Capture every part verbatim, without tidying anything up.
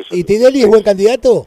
¿Y Tinelli es buen candidato?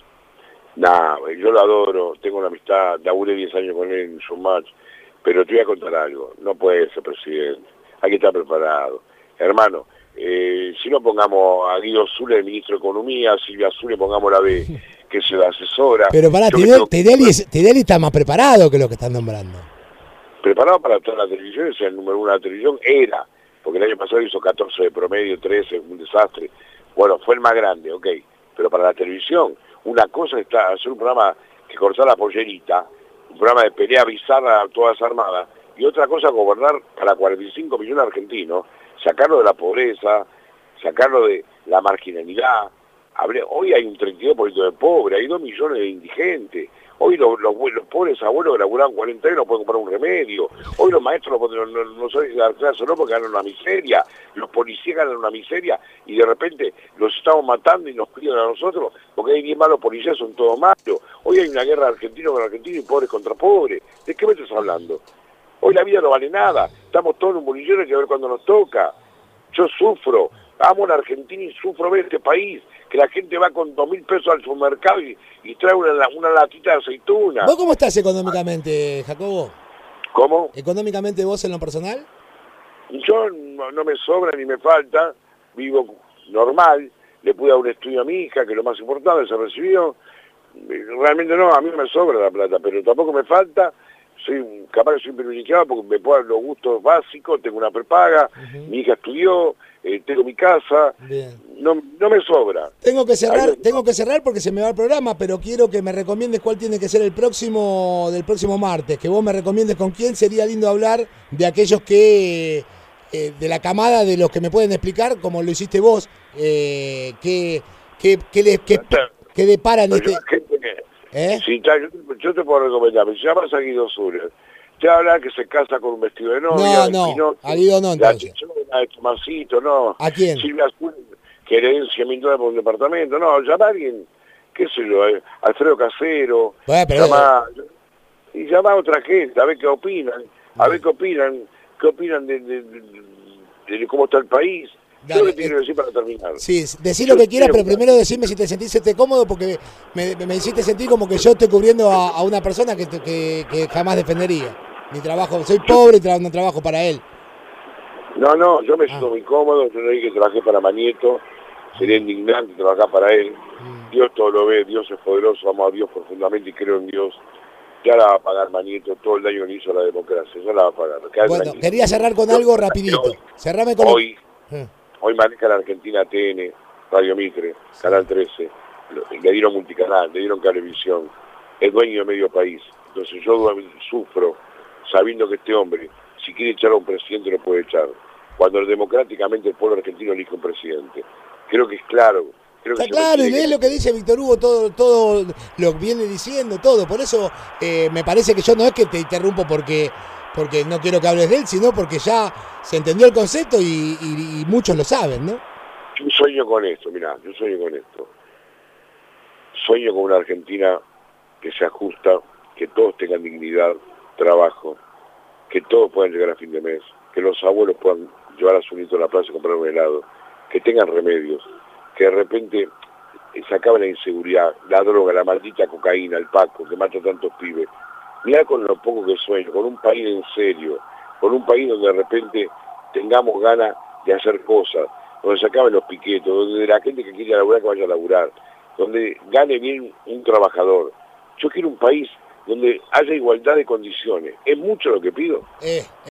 Nah, yo lo adoro, tengo una amistad, laburé diez años con él en Showmatch, pero te voy a contar algo, no puede ser presidente, hay que estar preparado. Hermano, eh, si no pongamos a Guido Zule, ministro de Economía, a Silvia Zule, pongamos la B, que se la asesora. Pero pará, Yo que Tinelli, tengo- Tinelli, es- Tinelli está más preparado que lo que están nombrando. preparado para estar en la televisión, es el número uno de la televisión, era, porque el año pasado hizo catorce de promedio, trece, un desastre. Bueno, fue el más grande, ok, pero para la televisión, una cosa está hacer un programa que cortar la pollerita, un programa de pelea bizarra, todas armadas, y otra cosa gobernar para cuarenta y cinco millones de argentinos, sacarlo de la pobreza, sacarlo de la marginalidad. Hablé, hoy hay un treinta y dos por ciento de pobres, hay dos millones de indigentes. Hoy los, los, los pobres abuelos que laburaban cuarenta años no pueden comprar un remedio. Hoy los maestros no, no, no, no saben dar clase no porque ganan una miseria. Los policías ganan una miseria y de repente los estamos matando y nos piden a nosotros porque hay diez malos policías, son todos malos. Hoy hay una guerra de argentinos con argentinos y pobres contra pobres. ¿De qué me estás hablando? Hoy la vida no vale nada. Estamos todos en un bolillero, hay que ver cuándo nos toca. Yo sufro, amo a la Argentina y sufro ver este país, que la gente va con dos mil pesos al supermercado y, y trae una, una latita de aceituna. ¿Vos cómo estás económicamente, Jacobo? ¿Cómo? ¿Económicamente vos en lo personal? Yo no, no me sobra ni me falta, vivo normal, le pude dar un estudio a mi hija, que es lo más importante, se recibió. Realmente no, a mí no me sobra la plata, pero tampoco me falta. Soy capaz que soy privilegiado porque me puedo dar los gustos básicos, tengo una prepaga, uh-huh. Mi hija estudió, eh, tengo mi casa, bien. No, no me sobra. Tengo que cerrar, tengo que cerrar porque se me va el programa, pero quiero que me recomiendes cuál tiene que ser el próximo del próximo martes, que vos me recomiendes con quién. Sería lindo hablar de aquellos que eh, de la camada de los que me pueden explicar, como lo hiciste vos, eh, que que que les que, que deparan este. ¿Eh? Sí, yo, yo te puedo recomendar, me llamas a Guido Zuller, te va a hablar que se casa con un vestido de novia, no, no, Pinocho, a Guido no, entonces. La de Tomasito, no. ¿A quién? Silvia Zuller, que herencia mil dólares por un departamento, no, llama a alguien, qué sé yo, eh, Alfredo Casero, bueno, pero llama, y llama a otra gente, a ver qué opinan, a ver qué opinan, qué opinan de, de, de, de, de cómo está el país. Dale, ¿qué te quiero decir para terminar? Sí, decí lo que quieras, pero primero decime si te sentiste cómodo, porque me, me hiciste sentir como que yo estoy cubriendo a, a una persona que, que, que jamás defendería. Mi trabajo, soy pobre y tra no trabajo para él. No, no, yo me siento ah. muy cómodo, yo no dije que trabajé para Manieto, sería indignante trabajar para él. Mm. Dios todo lo ve, Dios es poderoso, amo a Dios profundamente y creo en Dios. Ya la va a pagar Manieto todo el daño que hizo a la democracia, ya la va a pagar. Quedate bueno, tranquilo. Quería cerrar con yo, algo rapidito. Hoy, Cerrame con... Hoy, el... Hoy maneja la Argentina T N, Radio Mitre, sí. Canal trece, le dieron multicanal, le dieron Cablevisión, es dueño de medio país. Entonces yo sufro sabiendo que este hombre, si quiere echar a un presidente, lo puede echar. Cuando democráticamente el pueblo argentino elige un presidente. Creo que es claro. Creo que Está claro, y es lo que dice Víctor Hugo, todo, todo lo viene diciendo, todo. Por eso eh, me parece que yo no es que te interrumpo porque... porque no quiero que hables de él, sino porque ya se entendió el concepto y, y, y muchos lo saben, ¿no? Yo sueño con esto, mirá, yo sueño con esto. Sueño con una Argentina que se ajusta, que todos tengan dignidad, trabajo, que todos puedan llegar a fin de mes, que los abuelos puedan llevar a su nieto a la plaza y comprar un helado, que tengan remedios, que de repente se acabe la inseguridad, la droga, la maldita cocaína, el paco, que mata a tantos pibes. Mirá con lo poco que sueño, con un país en serio, con un país donde de repente tengamos ganas de hacer cosas, donde se acaben los piquetos, donde la gente que quiere laburar que vaya a laburar, donde gane bien un trabajador. Yo quiero un país donde haya igualdad de condiciones. ¿Es mucho lo que pido? Eh,